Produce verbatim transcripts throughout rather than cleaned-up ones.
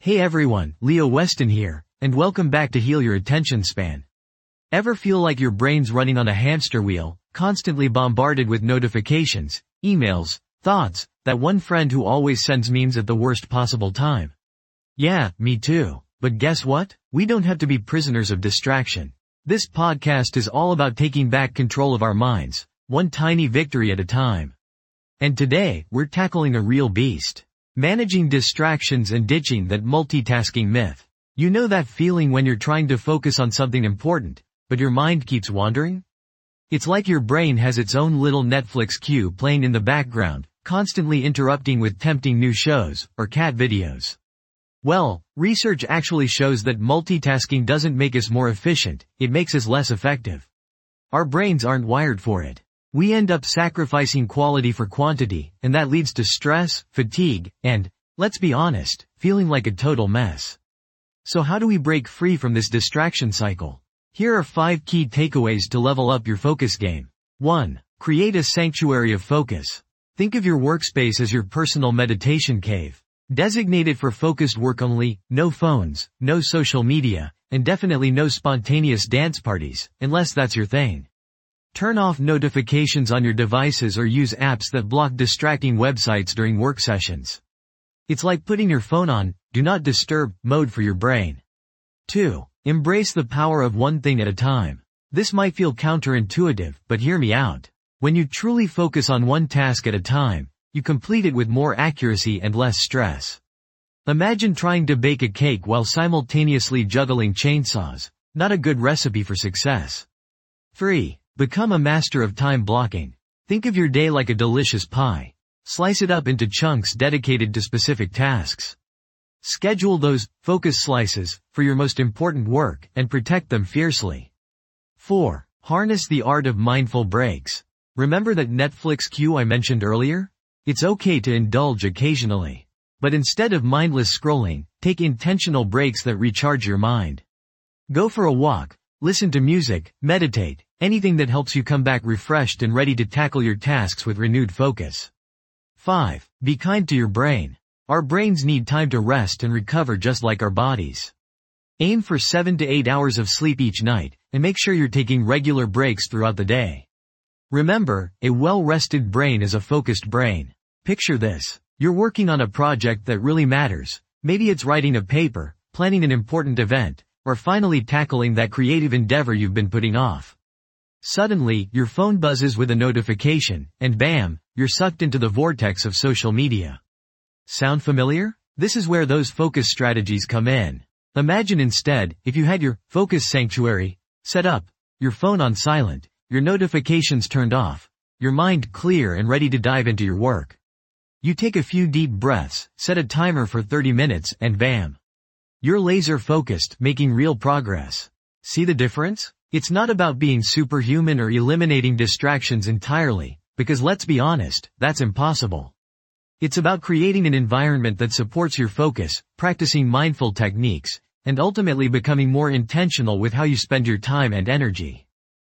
Hey everyone, Leo Weston here, and welcome back to Heal Your Attention Span. Ever feel like your brain's running on a hamster wheel, constantly bombarded with notifications, emails, thoughts, that one friend who always sends memes at the worst possible time? Yeah, me too. But guess what? We don't have to be prisoners of distraction. This podcast is all about taking back control of our minds, one tiny victory at a time. And today, we're tackling a real beast. Managing distractions and ditching that multitasking myth. You know that feeling when you're trying to focus on something important, but your mind keeps wandering? It's like your brain has its own little Netflix queue playing in the background, constantly interrupting with tempting new shows, or cat videos. Well, research actually shows that multitasking doesn't make us more efficient, it makes us less effective. Our brains aren't wired for it. We end up sacrificing quality for quantity, and that leads to stress, fatigue, and, let's be honest, feeling like a total mess. So how do we break free from this distraction cycle? Here are five key takeaways to level up your focus game. one. Create a sanctuary of focus. Think of your workspace as your personal meditation cave. Designate it for focused work only, no phones, no social media, and definitely no spontaneous dance parties, unless that's your thing. Turn off notifications on your devices or use apps that block distracting websites during work sessions. It's like putting your phone on do not disturb mode for your brain. two. Embrace the power of one thing at a time. This might feel counterintuitive, but hear me out. When you truly focus on one task at a time, you complete it with more accuracy and less stress. Imagine trying to bake a cake while simultaneously juggling chainsaws. Not a good recipe for success. three. Become a master of time blocking. Think of your day like a delicious pie. Slice it up into chunks dedicated to specific tasks. Schedule those focus slices for your most important work and protect them fiercely. four. Harness the art of mindful breaks. Remember that Netflix queue I mentioned earlier? It's okay to indulge occasionally. But instead of mindless scrolling, take intentional breaks that recharge your mind. Go for a walk, listen to music, meditate, anything that helps you come back refreshed and ready to tackle your tasks with renewed focus. five. Be kind to your brain. Our brains need time to rest and recover just like our bodies. Aim for seven to eight hours of sleep each night, and make sure you're taking regular breaks throughout the day. Remember, a well-rested brain is a focused brain. Picture this. You're working on a project that really matters. Maybe it's writing a paper, planning an important event, or finally tackling that creative endeavor you've been putting off. Suddenly, your phone buzzes with a notification, and bam, you're sucked into the vortex of social media. Sound familiar? This is where those focus strategies come in. Imagine instead, if you had your focus sanctuary set up, your phone on silent, your notifications turned off, your mind clear and ready to dive into your work. You take a few deep breaths, set a timer for thirty minutes, and bam. You're laser focused, making real progress. See the difference? It's not about being superhuman or eliminating distractions entirely, because let's be honest, that's impossible. It's about creating an environment that supports your focus, practicing mindful techniques, and ultimately becoming more intentional with how you spend your time and energy.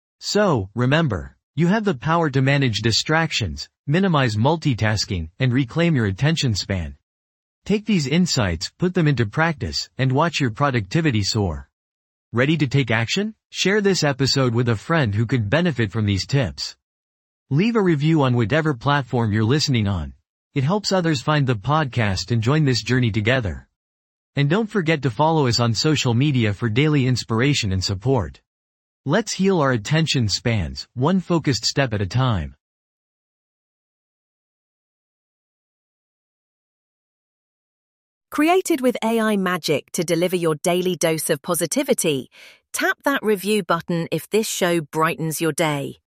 So, remember, you have the power to manage distractions, minimize multitasking, and reclaim your attention span. Take these insights, put them into practice, and watch your productivity soar. Ready to take action? Share this episode with a friend who could benefit from these tips. Leave a review on whatever platform you're listening on. It helps others find the podcast and join this journey together. And don't forget to follow us on social media for daily inspiration and support. Let's heal our attention spans, one focused step at a time. Created with A I magic to deliver your daily dose of positivity, tap that review button if this show brightens your day.